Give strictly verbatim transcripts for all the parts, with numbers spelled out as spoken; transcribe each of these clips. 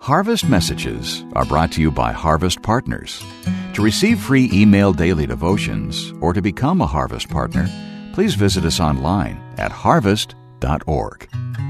Harvest Messages are brought to you by Harvest Partners. To receive free email daily devotions or to become a Harvest Partner, please visit us online at harvest dot org.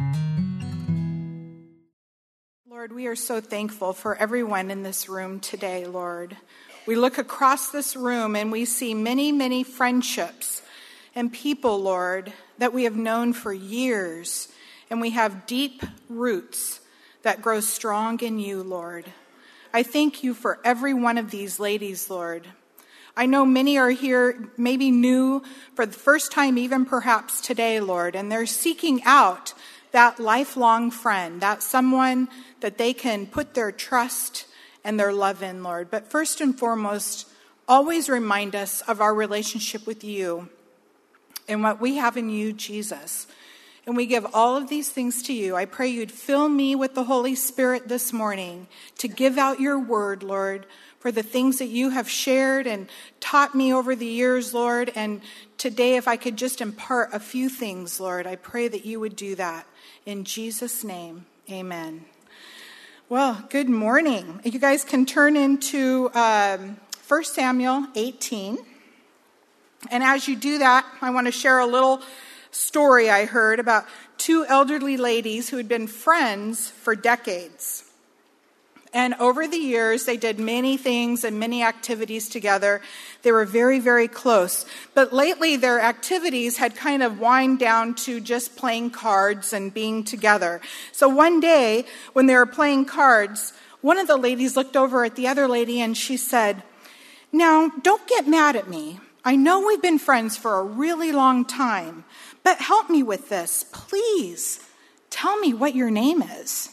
Lord, we are so thankful for everyone in this room today, Lord. We look across this room and we see many, many friendships and people, Lord, that we have known for years, and we have deep roots that grow strong in you, Lord. I thank you for every one of these ladies, Lord. I know many are here, maybe new for the first time, even perhaps today, Lord, and they're seeking out that lifelong friend, that someone that they can put their trust and their love in, Lord. But first and foremost, always remind us of our relationship with you and what we have in you, Jesus. And we give all of these things to you. I pray you'd fill me with the Holy Spirit this morning to give out your word, Lord, for the things that you have shared and taught me over the years, Lord. And today, if I could just impart a few things, Lord, I pray that you would do that. In Jesus' name, amen. Well, good morning. You guys can turn into um, First Samuel eighteen. And as you do that, I want to share a little story I heard about two elderly ladies who had been friends for decades. And over the years, they did many things and many activities together. They were very, very close. But lately, their activities had kind of wind down to just playing cards and being together. So one day, when they were playing cards, one of the ladies looked over at the other lady and she said, "Now, don't get mad at me. I know we've been friends for a really long time, but help me with this. Please, tell me what your name is."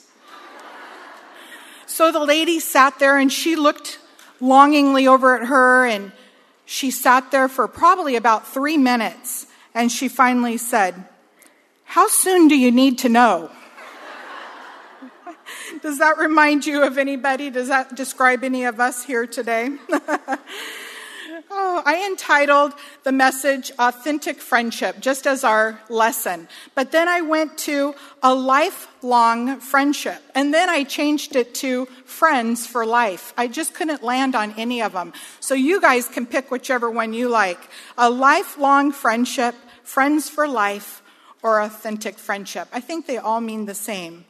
So the lady sat there and she looked longingly over at her, and she sat there for probably about three minutes. And she finally said, "How soon do you need to know?" Does that remind you of anybody? Does that describe any of us here today? Oh, I entitled the message Authentic Friendship, just as our lesson. But then I went to a lifelong friendship. And then I changed it to Friends for Life. I just couldn't land on any of them. So you guys can pick whichever one you like. A lifelong friendship, Friends for Life, or Authentic Friendship. I think they all mean the same.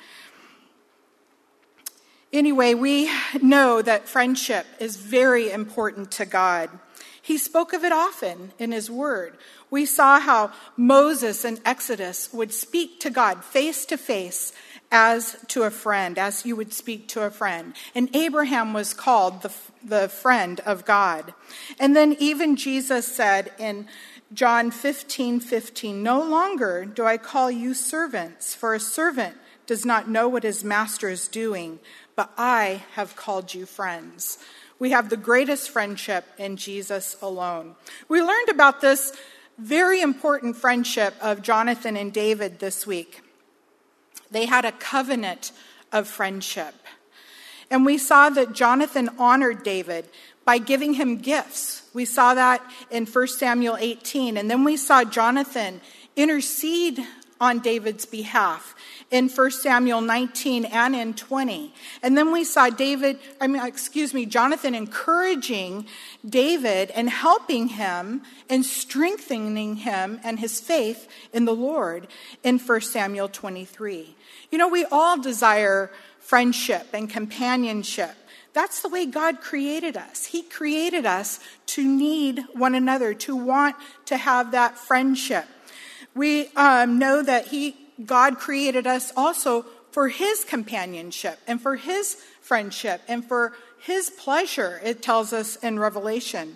Anyway, we know that friendship is very important to God. He spoke of it often in his word. We saw how Moses in Exodus would speak to God face to face as to a friend, as you would speak to a friend. And Abraham was called the, the friend of God. And then even Jesus said in John fifteen fifteen, "No longer do I call you servants, for a servant does not know what his master is doing, but I have called you friends." We have the greatest friendship in Jesus alone. We learned about this very important friendship of Jonathan and David this week. They had a covenant of friendship. And we saw that Jonathan honored David by giving him gifts. We saw that in First Samuel eighteen. And then we saw Jonathan intercede on David's behalf in First Samuel nineteen and in twenty. And then we saw David, I mean, excuse me, Jonathan encouraging David and helping him and strengthening him and his faith in the Lord in First Samuel twenty-three. You know, we all desire friendship and companionship. That's the way God created us. He created us to need one another, to want to have that friendship. We um, know that he, God created us also for his companionship and for his friendship and for his pleasure, it tells us in Revelation.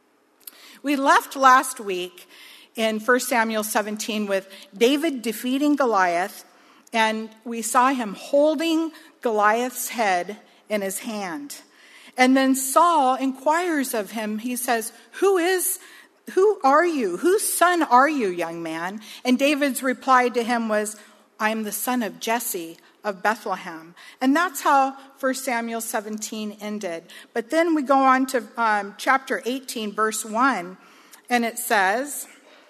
We left last week in First Samuel seventeen with David defeating Goliath, and we saw him holding Goliath's head in his hand. And then Saul inquires of him. He says, Who is Who are you? Whose son are you, young man? And David's reply to him was, I am the son of Jesse of Bethlehem. And that's how First Samuel seventeen ended. But then we go on to um, chapter eighteen, verse one, and it says,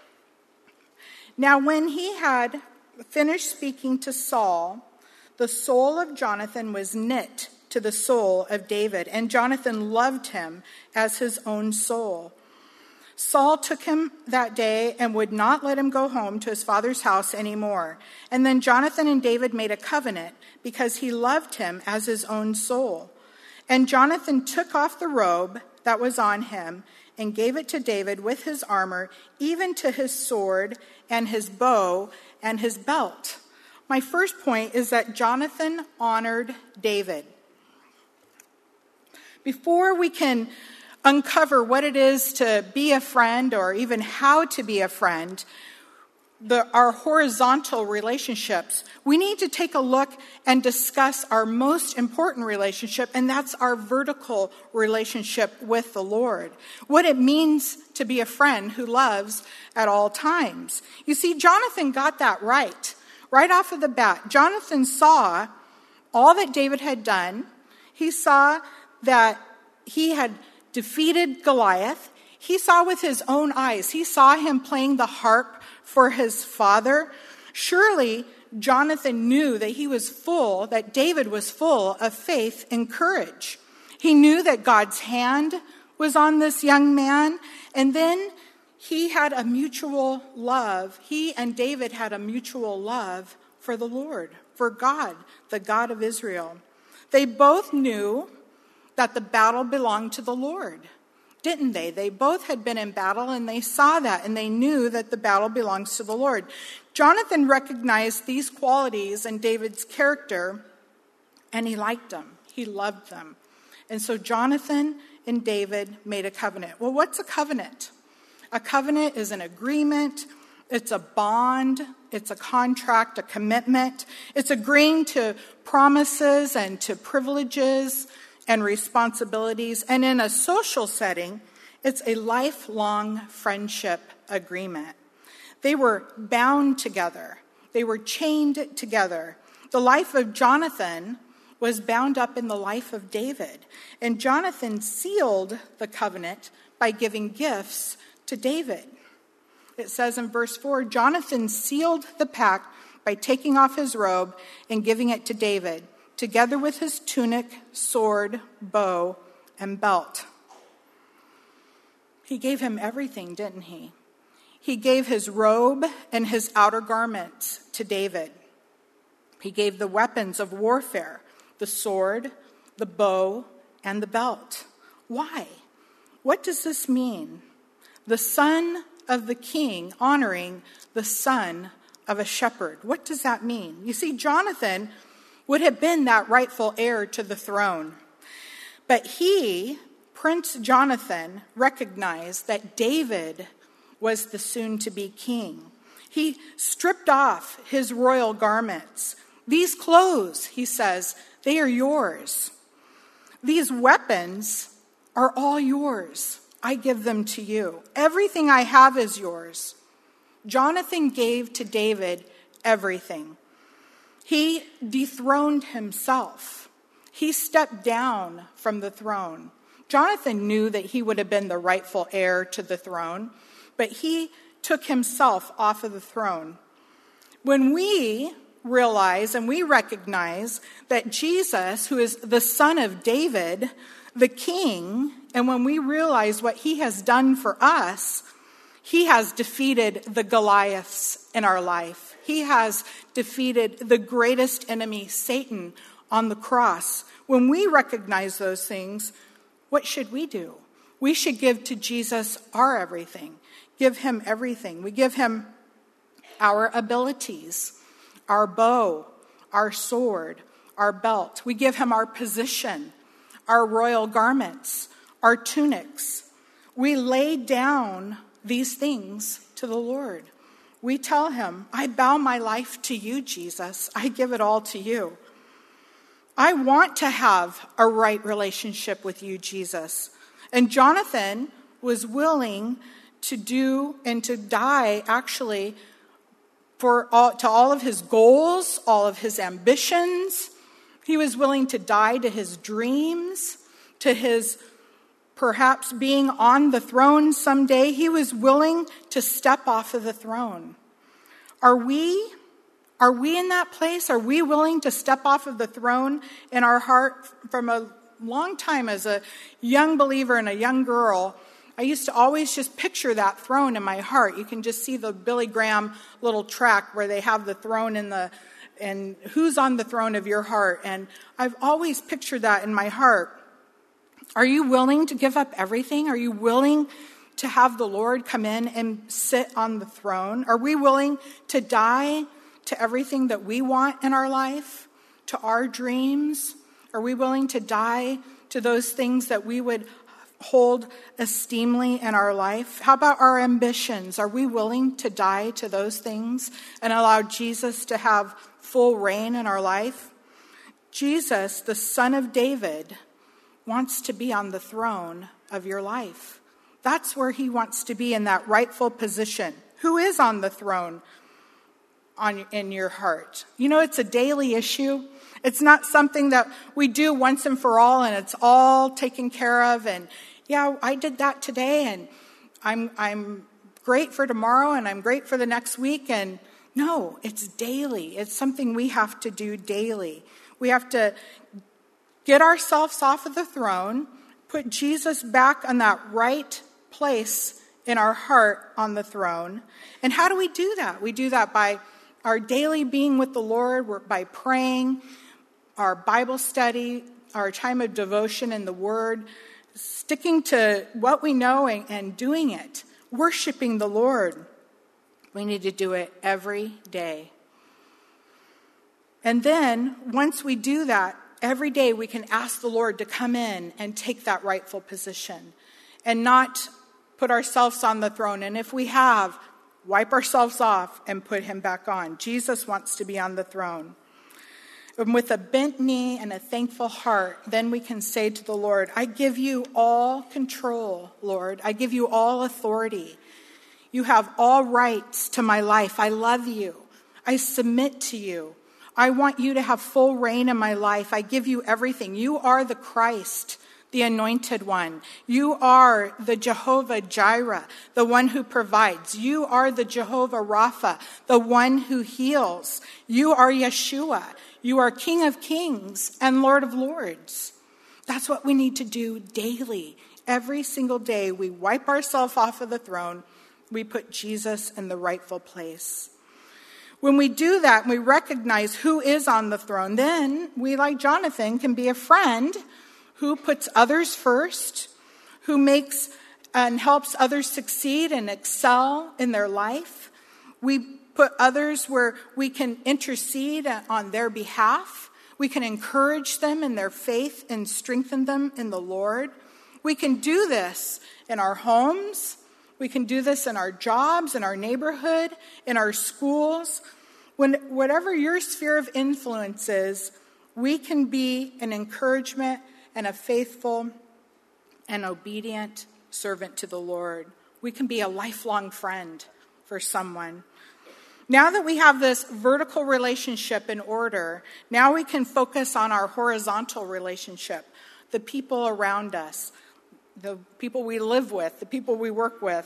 Now when he had finished speaking to Saul, the soul of Jonathan was knit to the soul of David, and Jonathan loved him as his own soul. Saul took him that day and would not let him go home to his father's house anymore. And then Jonathan and David made a covenant because he loved him as his own soul. And Jonathan took off the robe that was on him and gave it to David with his armor, even to his sword and his bow and his belt. My first point is that Jonathan honored David. Before we can uncover what it is to be a friend or even how to be a friend, the, our horizontal relationships, we need to take a look and discuss our most important relationship, and that's our vertical relationship with the Lord. What it means to be a friend who loves at all times. You see, Jonathan got that right. Right off of the bat, Jonathan saw all that David had done. He saw that he had defeated Goliath. He saw with his own eyes. He saw him playing the harp for his father. Surely Jonathan knew that he was full, that David was full of faith and courage. He knew that God's hand was on this young man. And then he had a mutual love. He and David had a mutual love for the Lord, for God, the God of Israel. They both knew that the battle belonged to the Lord, didn't they? They both had been in battle, and they saw that, and they knew that the battle belongs to the Lord. Jonathan recognized these qualities in David's character, and he liked them. He loved them. And so Jonathan and David made a covenant. Well, what's a covenant? A covenant is an agreement. It's a bond. It's a contract, a commitment. It's agreeing to promises and to privileges and responsibilities. And in a social setting, it's a lifelong friendship agreement. They were bound together. They were chained together. The life of Jonathan was bound up in the life of David. And Jonathan sealed the covenant by giving gifts to David. It says in verse four, Jonathan sealed the pact by taking off his robe and giving it to David, together with his tunic, sword, bow, and belt. He gave him everything, didn't he? He gave his robe and his outer garments to David. He gave the weapons of warfare, the sword, the bow, and the belt. Why? What does this mean? The son of the king honoring the son of a shepherd. What does that mean? You see, Jonathan would have been that rightful heir to the throne. But he, Prince Jonathan, recognized that David was the soon-to-be king. He stripped off his royal garments. These clothes, he says, they are yours. These weapons are all yours. I give them to you. Everything I have is yours. Jonathan gave to David everything. He dethroned himself. He stepped down from the throne. Jonathan knew that he would have been the rightful heir to the throne, but he took himself off of the throne. When we realize and we recognize that Jesus, who is the son of David, the king, and when we realize what he has done for us, he has defeated the Goliaths in our life. He has defeated the greatest enemy, Satan, on the cross. When we recognize those things, what should we do? We should give to Jesus our everything. Give him everything. We give him our abilities, our bow, our sword, our belt. We give him our position, our royal garments, our tunics. We lay down these things to the Lord. We tell him, I bow my life to you, Jesus. I give it all to you. I want to have a right relationship with you, Jesus. And Jonathan was willing to do and to die, actually, for all, to all of his goals, all of his ambitions. He was willing to die to his dreams, to his perhaps being on the throne someday. He was willing to step off of the throne. Are we, Are we in that place? Are we willing to step off of the throne in our heart? From a long time as a young believer and a young girl, I used to always just picture that throne in my heart. You can just see the Billy Graham little track where they have the throne in the, and who's on the throne of your heart. And I've always pictured that in my heart. Are you willing to give up everything? Are you willing to have the Lord come in and sit on the throne? Are we willing to die to everything that we want in our life, to our dreams? Are we willing to die to those things that we would hold esteemly in our life? How about our ambitions? Are we willing to die to those things and allow Jesus to have full reign in our life? Jesus, the Son of David, wants to be on the throne of your life. That's where he wants to be, in that rightful position. Who is on the throne on in your heart? You know, it's a daily issue. It's not something that we do once and for all and it's all taken care of. And yeah, I did that today and I'm I'm great for tomorrow and I'm great for the next week. And no, it's daily. It's something we have to do daily. We have to get ourselves off of the throne, put Jesus back on that right place in our heart on the throne. And how do we do that? We do that by our daily being with the Lord, by praying, our Bible study, our time of devotion in the Word, sticking to what we know and, and doing it, worshiping the Lord. We need to do it every day. And then, once we do that, every day we can ask the Lord to come in and take that rightful position and not put ourselves on the throne. And if we have, wipe ourselves off and put him back on. Jesus wants to be on the throne. And with a bent knee and a thankful heart, then we can say to the Lord, I give you all control, Lord. I give you all authority. You have all rights to my life. I love you. I submit to you. I want you to have full reign in my life. I give you everything. You are the Christ, the anointed one. You are the Jehovah Jireh, the one who provides. You are the Jehovah Rapha, the one who heals. You are Yeshua. You are King of Kings and Lord of Lords. That's what we need to do daily. Every single day, we wipe ourselves off of the throne. We put Jesus in the rightful place. When we do that and we recognize who is on the throne, then we, like Jonathan, can be a friend who puts others first, who makes and helps others succeed and excel in their life. We put others where we can intercede on their behalf. We can encourage them in their faith and strengthen them in the Lord. We can do this in our homes. We can do this in our jobs, in our neighborhood, in our schools. When, whatever your sphere of influence is, we can be an encouragement and a faithful and obedient servant to the Lord. We can be a lifelong friend for someone. Now that we have this vertical relationship in order, now we can focus on our horizontal relationship, the people around us, the people we live with, the people we work with,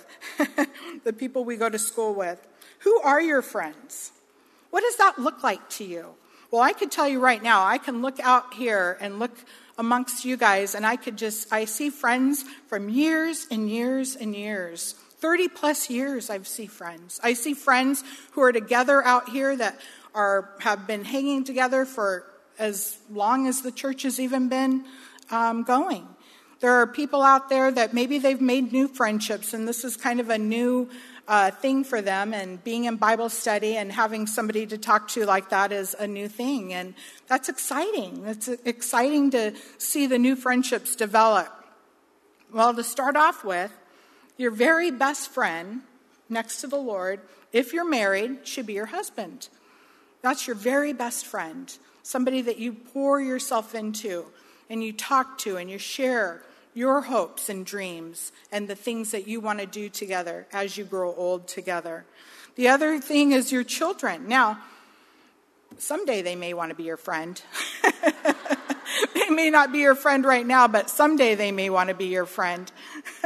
the people we go to school with. Who are your friends? What does that look like to you? Well, I could tell you right now, I can look out here and look amongst you guys, and I could just, I see friends from years and years and years. thirty plus years I've seen friends. I see friends who are together out here that are have been hanging together for as long as the church has even been um, going. There are people out there that maybe they've made new friendships, and this is kind of a new uh, thing for them, and being in Bible study and having somebody to talk to like that is a new thing, and that's exciting. It's exciting to see the new friendships develop. Well, to start off with, your very best friend next to the Lord, if you're married, should be your husband. That's your very best friend, somebody that you pour yourself into and you talk to and you share your hopes and dreams and the things that you want to do together as you grow old together. The other thing is your children. Now, someday they may want to be your friend. They may not be your friend right now, but someday they may want to be your friend.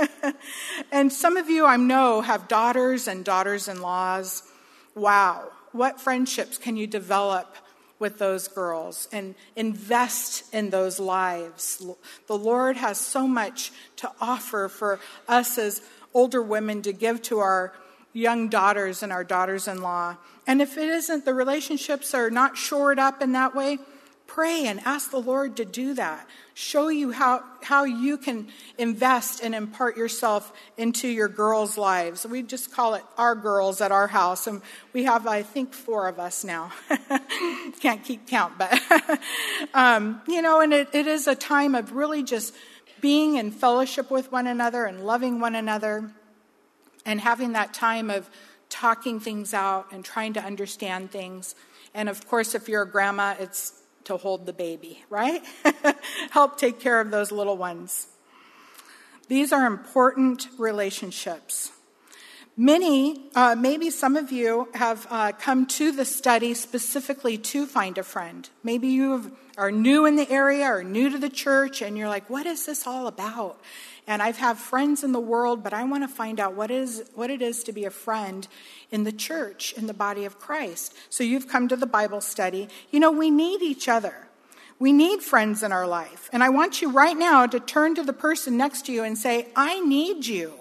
And some of you, I know, have daughters and daughters-in-laws. Wow. what friendships can you develop with those girls and invest in those lives. The Lord has so much to offer for us as older women to give to our young daughters and our daughters-in-law. And if it isn't, the relationships are not shored up in that way, pray and ask the Lord to do that. Show you how, how you can invest and impart yourself into your girls' lives. We just call it our girls at our house. And we have, I think, four of us now. Can't keep count, but, um, you know, and it, it is a time of really just being in fellowship with one another and loving one another and having that time of talking things out and trying to understand things. And, of course, if you're a grandma, it's to hold the baby, right? Help take care of those little ones. These are important relationships. Many, uh, maybe some of you have uh, come to the study specifically to find a friend. Maybe you are new in the area or new to the church and you're like, what is this all about? And I've had friends in the world, but I want to find out what is what it is to be a friend in the church, in the body of Christ. So you've come to the Bible study. You know, we need each other. We need friends in our life. And I want you right now to turn to the person next to you and say, I need you.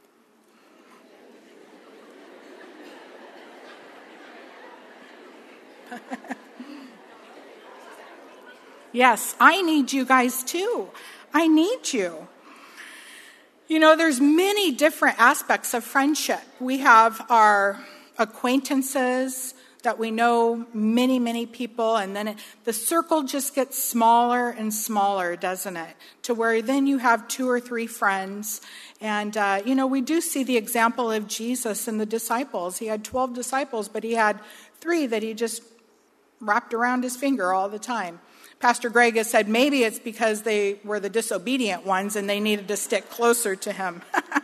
Yes, I need you guys too. I need you. You know, there's many different aspects of friendship. We have our acquaintances that we know many, many people, and then it, the circle just gets smaller and smaller, doesn't it? To where then you have two or three friends. And, uh, you know, we do see the example of Jesus and the disciples. He had twelve disciples, but he had three that he just wrapped around his finger all the time. Pastor Greg has said maybe it's because they were the disobedient ones and they needed to stick closer to him.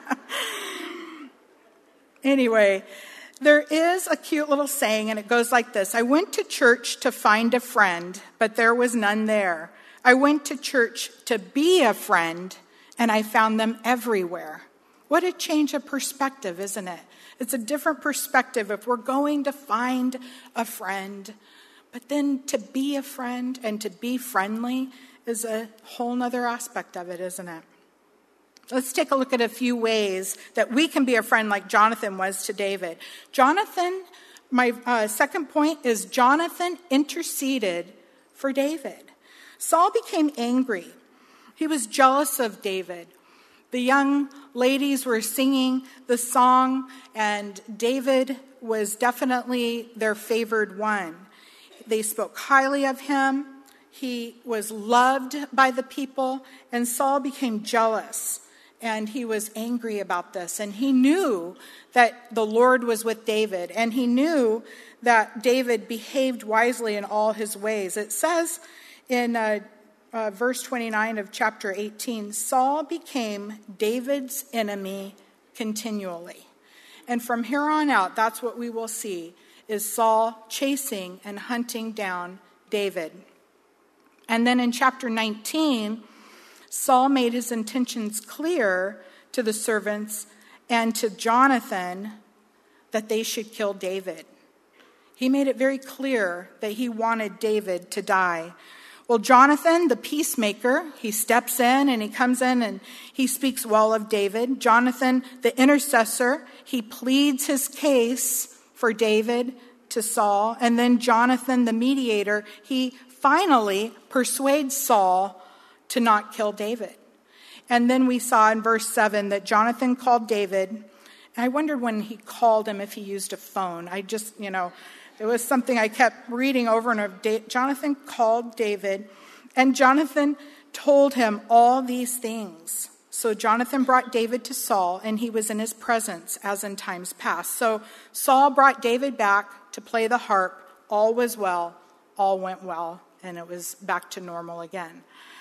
Anyway, there is a cute little saying, and it goes like this. I went to church to find a friend, but there was none there. I went to church to be a friend, and I found them everywhere. What a change of perspective, isn't it? It's a different perspective if we're going to find a friend. But then to be a friend and to be friendly is a whole nother aspect of it, isn't it? Let's take a look at a few ways that we can be a friend like Jonathan was to David. Jonathan, my uh, second point is Jonathan interceded for David. Saul became angry. He was jealous of David. The young ladies were singing the song, and David was definitely their favored one. They spoke highly of him. He was loved by the people, and Saul became jealous, and he was angry about this. And he knew that the Lord was with David, and he knew that David behaved wisely in all his ways. It says in uh, uh, verse twenty-nine of chapter eighteen, Saul became David's enemy continually. And from here on out, that's what we will see, is Saul chasing and hunting down David. And then in chapter nineteen, Saul made his intentions clear to the servants and to Jonathan that they should kill David. He made it very clear that he wanted David to die. Well, Jonathan, the peacemaker, he steps in and he comes in and he speaks well of David. Jonathan, the intercessor, he pleads his case for David to Saul. And then Jonathan, the mediator, he finally persuades Saul to not kill David. And then we saw in verse seven that Jonathan called David. And I wondered when he called him if he used a phone. I just, you know, it was something I kept reading over and over. Jonathan called David, and Jonathan told him all these things. So Jonathan brought David to Saul, and he was in his presence as in times past. So Saul brought David back to play the harp. All was well. All went well, and it was back to normal again.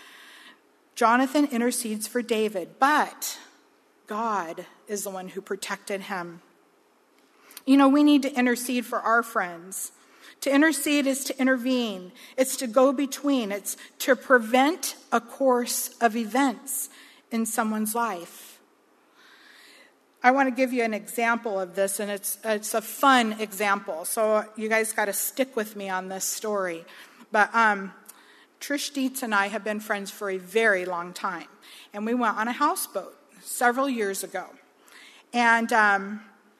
Jonathan intercedes for David, but God is the one who protected him. You know, we need to intercede for our friends. To intercede is to intervene. It's to go between. It's to prevent a course of events in someone's life. I want to give you an example of this, and it's it's a fun example. So you guys got to stick with me on this story. But um, Trish Dietz and I have been friends for a very long time. And we went on a houseboat several years ago. And um,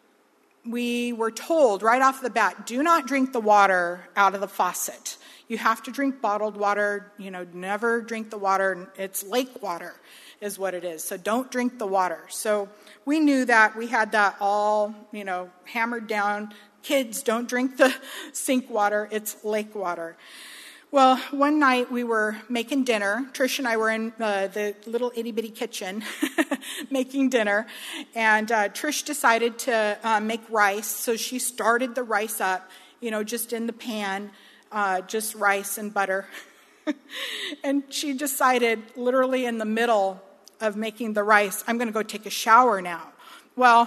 we were told right off the bat, do not drink the water out of the faucet. You have to drink bottled water. You know, never drink the water. It's lake water is what it is. So don't drink the water. So we knew that. We had that all, you know, hammered down. Kids, don't drink the sink water. It's lake water. Well, one night we were making dinner. Trish and I were in uh, the little itty-bitty kitchen making dinner. And uh, Trish decided to uh, make rice. So she started the rice up, you know, just in the pan, uh, just rice and butter. And she decided, literally in the middle of making the rice, I'm going to go take a shower now. Well,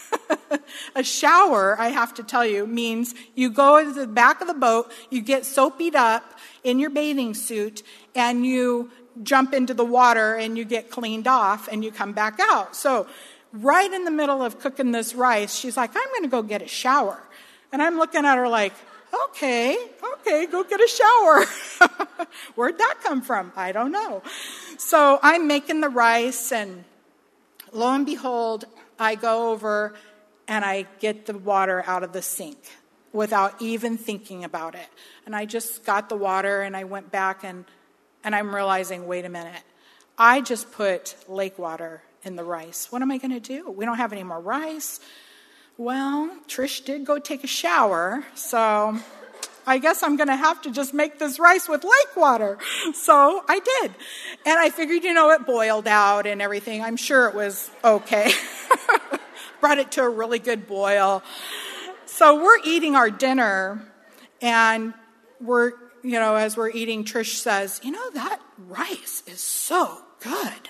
a shower, I have to tell you, means you go to the back of the boat, you get soapied up in your bathing suit, and you jump into the water and you get cleaned off and you come back out. So right in the middle of cooking this rice, she's like, I'm going to go get a shower. And I'm looking at her like, okay, okay, go get a shower. Where'd that come from? I don't know. So I'm making the rice, and lo and behold, I go over and I get the water out of the sink without even thinking about it. And I just got the water and I went back and, and I'm realizing, wait a minute, I just put lake water in the rice. What am I going to do? We don't have any more rice. Well, Trish did go take a shower, so I guess I'm going to have to just make this rice with lake water. So I did. And I figured, you know, it boiled out and everything. I'm sure it was okay. Brought it to a really good boil. So we're eating our dinner, and we're, you know, as we're eating, Trish says, you know, that rice is so good.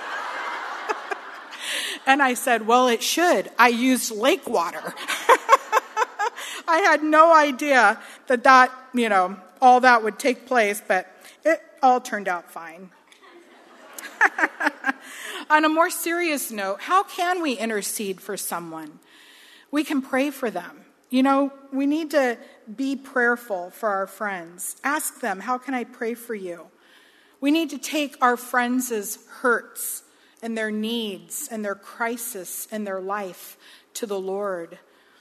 And I said, well, it should. I used lake water. I had no idea that that, you know, all that would take place, but it all turned out fine. On a more serious note, how can we intercede for someone? We can pray for them. You know, we need to be prayerful for our friends. Ask them, how can I pray for you? We need to take our friends' hurts and their needs and their crisis in their life to the Lord.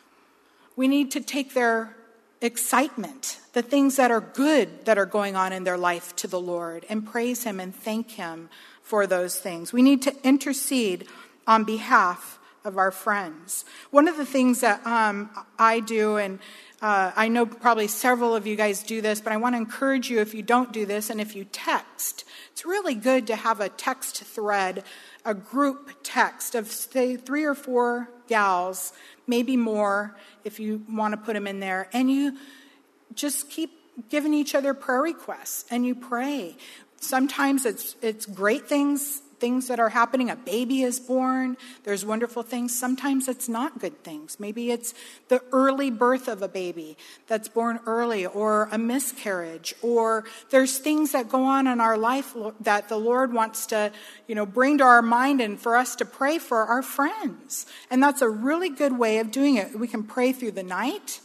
We need to take their excitement, the things that are good that are going on in their life, to the Lord and praise Him and thank Him for those things. We need to intercede on behalf of our friends. One of the things that um, I do, and uh, I know probably several of you guys do this, but I want to encourage you, if you don't do this, and if you text, it's really good to have a text thread, a group text of, say, three or four gals, maybe more if you want to put them in there, and you just keep giving each other prayer requests, and you pray. Sometimes it's it's great things, things that are happening. A baby is born. There's wonderful things. Sometimes it's not good things. Maybe it's the early birth of a baby that's born early, or a miscarriage, or there's things that go on in our life that the Lord wants to, you know, bring to our mind and for us to pray for our friends. And that's a really good way of doing it. We can pray through the night.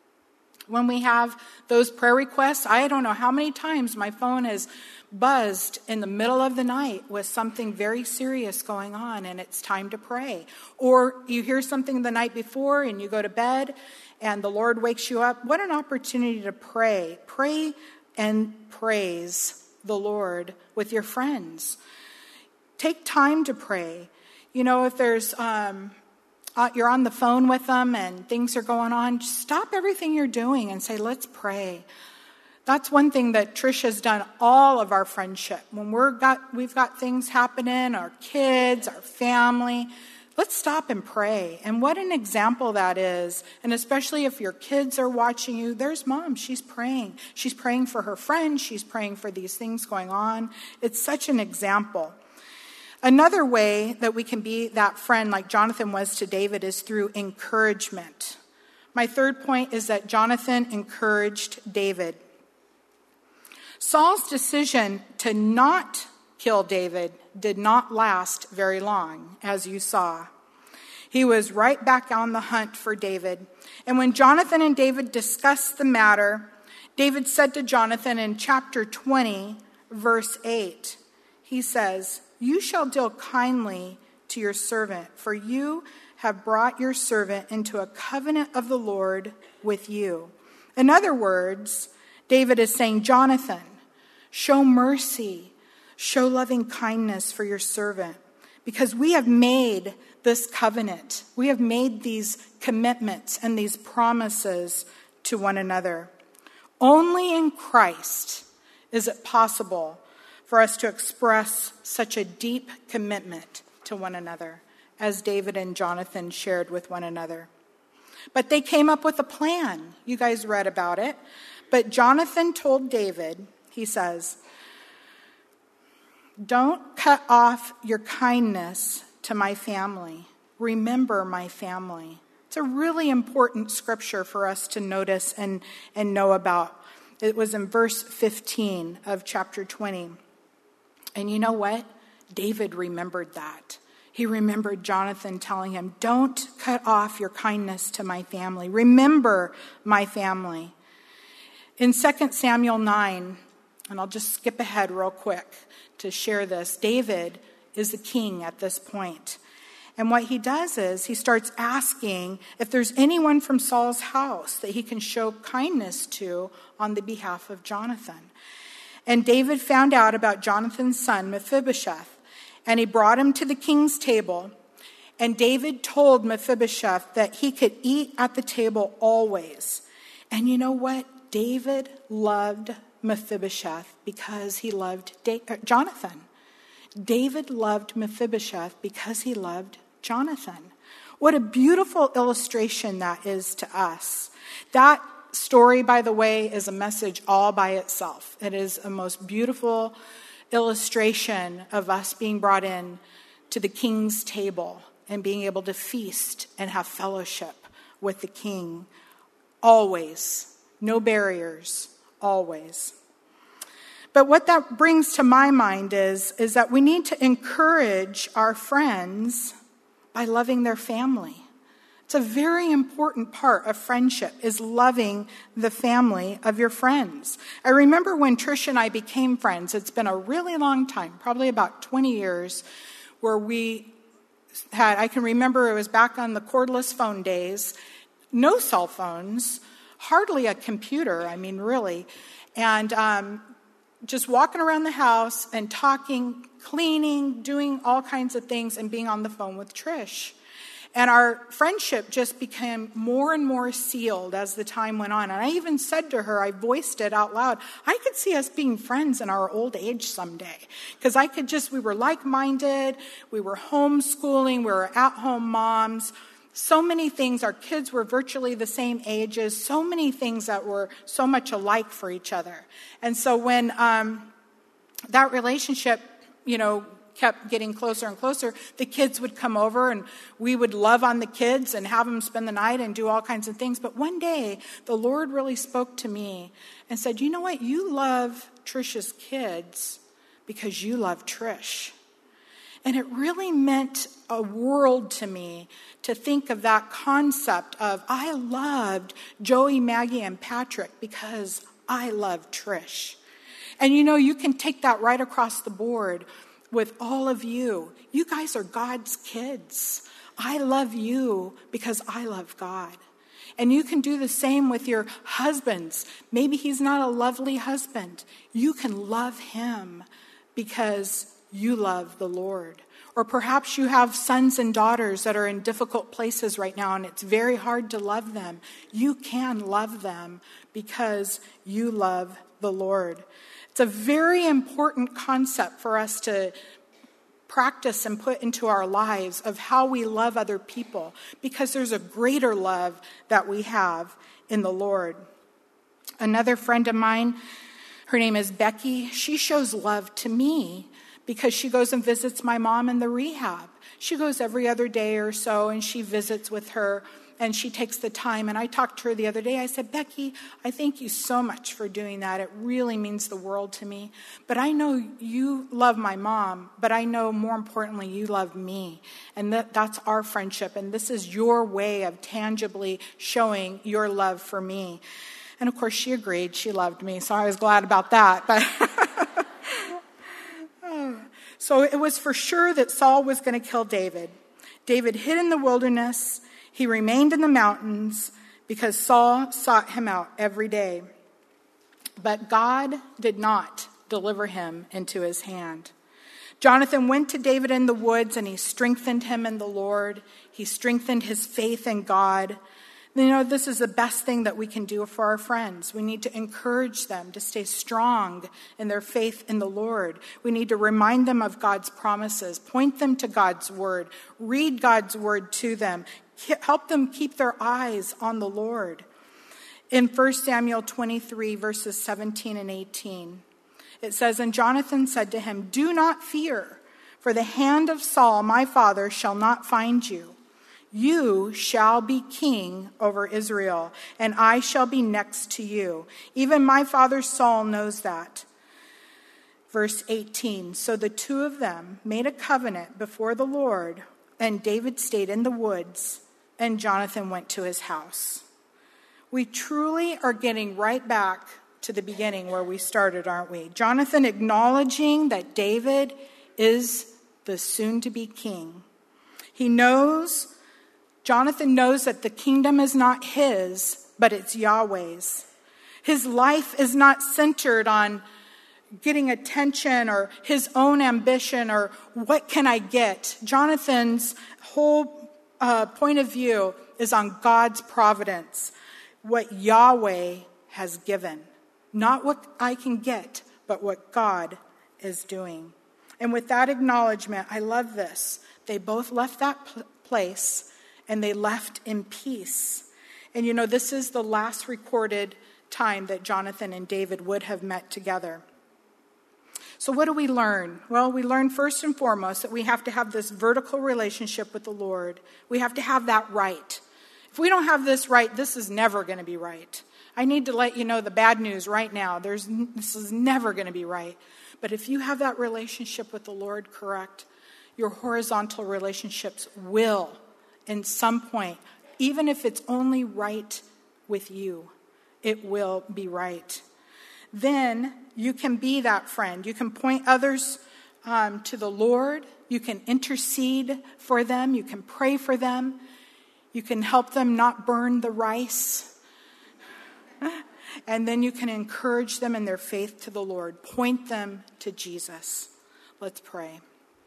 When we have those prayer requests, I don't know how many times my phone has buzzed in the middle of the night with something very serious going on, and it's time to pray. Or you hear something the night before and you go to bed and the Lord wakes you up. What an opportunity to pray. Pray and praise the Lord with your friends. Take time to pray. You know, if there's... Um, Uh, you're on the phone with them and things are going on, just stop everything you're doing and say, let's pray. That's one thing that Trish has done all of our friendship. When we're got, we've got things happening, our kids, our family, let's stop and pray. And what an example that is. And especially if your kids are watching you, there's mom, she's praying. She's praying for her friends. She's praying for these things going on. It's such an example. Another way that we can be that friend like Jonathan was to David is through encouragement. My third point is that Jonathan encouraged David. Saul's decision to not kill David did not last very long, as you saw. He was right back on the hunt for David. And when Jonathan and David discussed the matter, David said to Jonathan in chapter twenty, verse eight, he says, "You shall deal kindly to your servant, for you have brought your servant into a covenant of the Lord with you." In other words, David is saying, Jonathan, show mercy, show loving kindness for your servant, because we have made this covenant. We have made these commitments and these promises to one another. Only in Christ is it possible for us to express such a deep commitment to one another, as David and Jonathan shared with one another. But they came up with a plan. You guys read about it. But Jonathan told David, he says, "Don't cut off your kindness to my family. Remember my family." It's a really important scripture for us to notice and, and know about. It was in verse fifteen of chapter twenty. And you know what? David remembered that. He remembered Jonathan telling him, "Don't cut off your kindness to my family. Remember my family." In Second Samuel nine, and I'll just skip ahead real quick to share this, David is the king at this point. And what he does is he starts asking if there's anyone from Saul's house that he can show kindness to on the behalf of Jonathan. And David found out about Jonathan's son, Mephibosheth, and he brought him to the king's table. And David told Mephibosheth that he could eat at the table always. And you know what? David loved Mephibosheth because he loved da- uh, Jonathan. David loved Mephibosheth because he loved Jonathan. What a beautiful illustration that is to us. That story, by the way, is a message all by itself. It is a most beautiful illustration of us being brought in to the king's table and being able to feast and have fellowship with the king. Always. No barriers. Always. But what that brings to my mind is, is that we need to encourage our friends by loving their family. It's a very important part of friendship, is loving the family of your friends. I remember when Trish and I became friends, it's been a really long time, probably about twenty years, where we had, I can remember it was back on the cordless phone days, no cell phones, hardly a computer, I mean, really, and um, just walking around the house and talking, cleaning, doing all kinds of things, and being on the phone with Trish. And our friendship just became more and more sealed as the time went on. And I even said to her, I voiced it out loud, I could see us being friends in our old age someday. Because I could just, we were like-minded, we were homeschooling, we were at-home moms. So many things, our kids were virtually the same ages, so many things that were so much alike for each other. And so when um, that relationship, you know, kept getting closer and closer, the kids would come over and we would love on the kids and have them spend the night and do all kinds of things. But one day, the Lord really spoke to me and said, you know what, you love Trish's kids because you love Trish. And it really meant a world to me to think of that concept of I loved Joey, Maggie, and Patrick because I love Trish. And you know, you can take that right across the board with all of you. You guys are God's kids. I love you because I love God. And you can do the same with your husbands. Maybe he's not a lovely husband. You can love him because you love the Lord. Or perhaps you have sons and daughters that are in difficult places right now and it's very hard to love them. You can love them because you love the Lord. It's a very important concept for us to practice and put into our lives of how we love other people, because there's a greater love that we have in the Lord. Another friend of mine, her name is Becky, she shows love to me because she goes and visits my mom in the rehab. She goes every other day or so and she visits with her and she takes the time. And I talked to her the other day. I said, Becky, I thank you so much for doing that. It really means the world to me. But I know you love my mom, but I know more importantly, you love me. And that, that's our friendship. And this is your way of tangibly showing your love for me. And of course, she agreed. She loved me. So I was glad about that. But so it was for sure that Saul was going to kill David. David hid in the wilderness. He remained in the mountains because Saul sought him out every day. But God did not deliver him into his hand. Jonathan went to David in the woods, and he strengthened him in the Lord. He strengthened his faith in God. You know, this is the best thing that we can do for our friends. We need to encourage them to stay strong in their faith in the Lord. We need to remind them of God's promises, point them to God's word, read God's word to them, help them keep their eyes on the Lord. In First Samuel twenty-three, verses seventeen and eighteen, it says, And Jonathan said to him, Do not fear, for the hand of Saul, my father, shall not find you. You shall be king over Israel, and I shall be next to you. Even my father Saul knows that. Verse eighteen, So the two of them made a covenant before the Lord, and David stayed in the woods, and Jonathan went to his house. We truly are getting right back to the beginning where we started, aren't we? Jonathan acknowledging that David is the soon-to-be king. He knows... Jonathan knows that the kingdom is not his, but it's Yahweh's. His life is not centered on getting attention or his own ambition or what can I get. Jonathan's whole uh, point of view is on God's providence, what Yahweh has given. Not what I can get, but what God is doing. And with that acknowledgement, I love this. They both left that pl- place and they left in peace. And you know, this is the last recorded time that Jonathan and David would have met together. So what do we learn? Well, we learn first and foremost that we have to have this vertical relationship with the Lord. We have to have that right. If we don't have this right, this is never going to be right. I need to let you know the bad news right now. There's, this is never going to be right. But if you have that relationship with the Lord correct, your horizontal relationships will, in some point, even if it's only right with you, it will be right. Then you can be that friend. You can point others um, to the Lord. You can intercede for them. You can pray for them. You can help them not burn the rice. And then you can encourage them in their faith to the Lord. Point them to Jesus. Let's pray.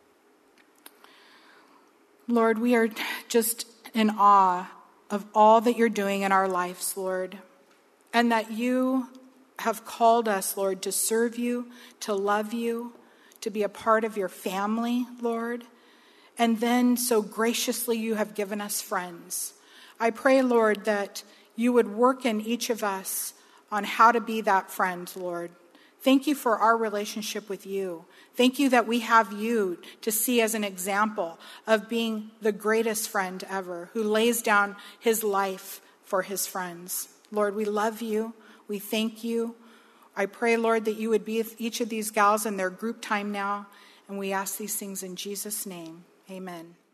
Lord, we are just in awe of all that you're doing in our lives, Lord, and that you have called us, Lord, to serve you, to love you, to be a part of your family, Lord, and then so graciously you have given us friends. I pray, Lord, that you would work in each of us on how to be that friend, Lord. Thank you for our relationship with you. Thank you that we have you to see as an example of being the greatest friend ever, who lays down his life for his friends. Lord, we love you. We thank you. I pray, Lord, that you would be with each of these gals in their group time now. And we ask these things in Jesus' name. Amen.